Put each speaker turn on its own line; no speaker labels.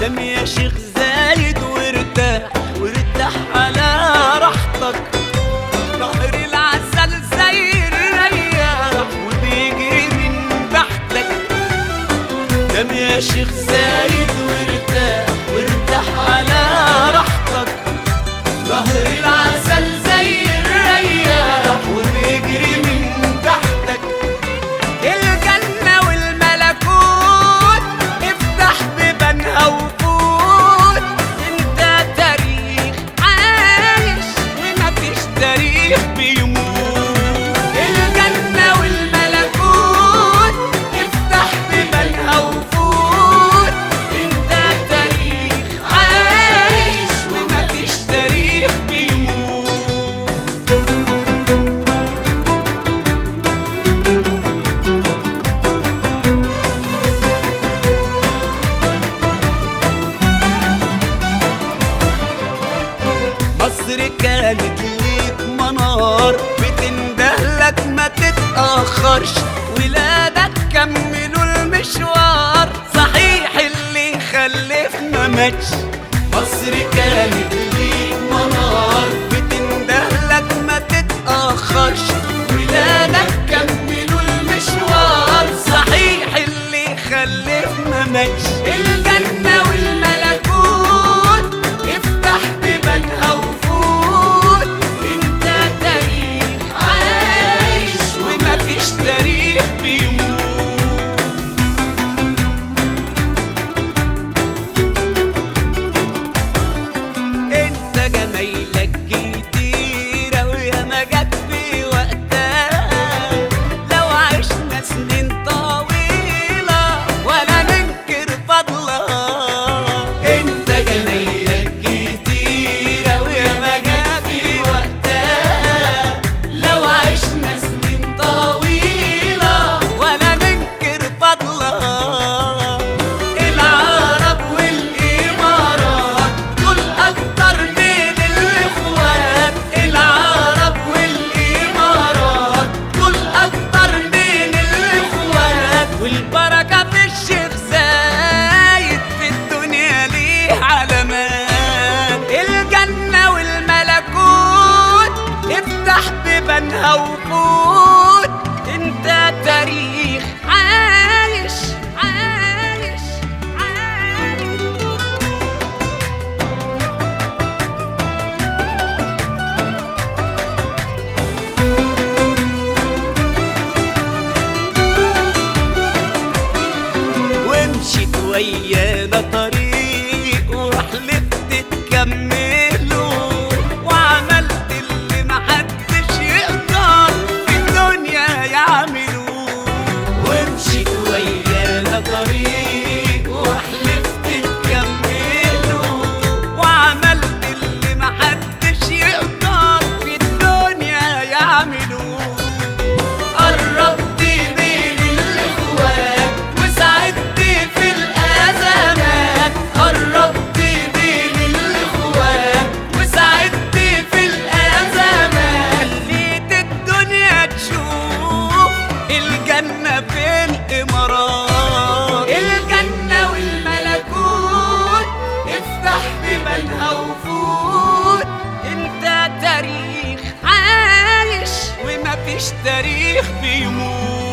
نام يا شيخ زايد وارتاح وارتاح على راحتك. ظهر العسل زي الرياح وبيجري من تحتك. نام يا شيخ زايد وارتاح وارتاح على راحتك. ظهر العسل زي الرياح وبيجري من تحتك. الجنة والملكوت افتح بيبانها وفوت. انت تاريخ عايش ومفيش تاريخ بيموت. الجنة والملكوت افتح بيبانها وفوت. انت تاريخ عايش ومفيش تاريخ بيموت. مصر كانت ليك منار بتندهلك ما تتأخرش. ولادك كملوا المشوار صحيح اللي خلف ما ماتش. مصر كانت ليك منار بتندهلك ما تتأخرش. ولادك كملوا المشوار صحيح اللي خلف ما ماتش. الجنة والملكوت افتح بيبانها وفوت. انت تاريخ عايش ومفيش تاريخ بيموت. انت جمايلك كتيرة ويا ما جت في وقتها. لو عشنا سنين طويلة ولا ننكر فضلها. انت جمايلك كتيرة ويا ما جت في وقتها. لو عشنا سنين طويلة ولا ننكر فضلها. العرب والإمارات دول أكتر من الإخوات. العرب والإمارات دول أكتر من الإخوات. والبركة في الشيخ زايد في الدنيا ليه علامات. الجنة والملكوت افتح بيبانها وفوت. انت تاريخ عايش عايش عايش. ومشيت ويانا طريق وحلفت تكمله. وعملت اللي محدش يقدر في الدنيا يعمله. ومشيت ويانا طريق وحلفت تكمله. وعملت اللي محدش يقدر في الدنيا يعمله. قربت من الإخوات وساعدت في الأزمات. قربت من الإخوات وساعدت في الأزمات. خليت الدنيا تشوف الجنة في الإمارات. الجنة والملكوت افتح بيبانها وفوت. انت تاريخ عايش ومفيش تاريخ بيموت.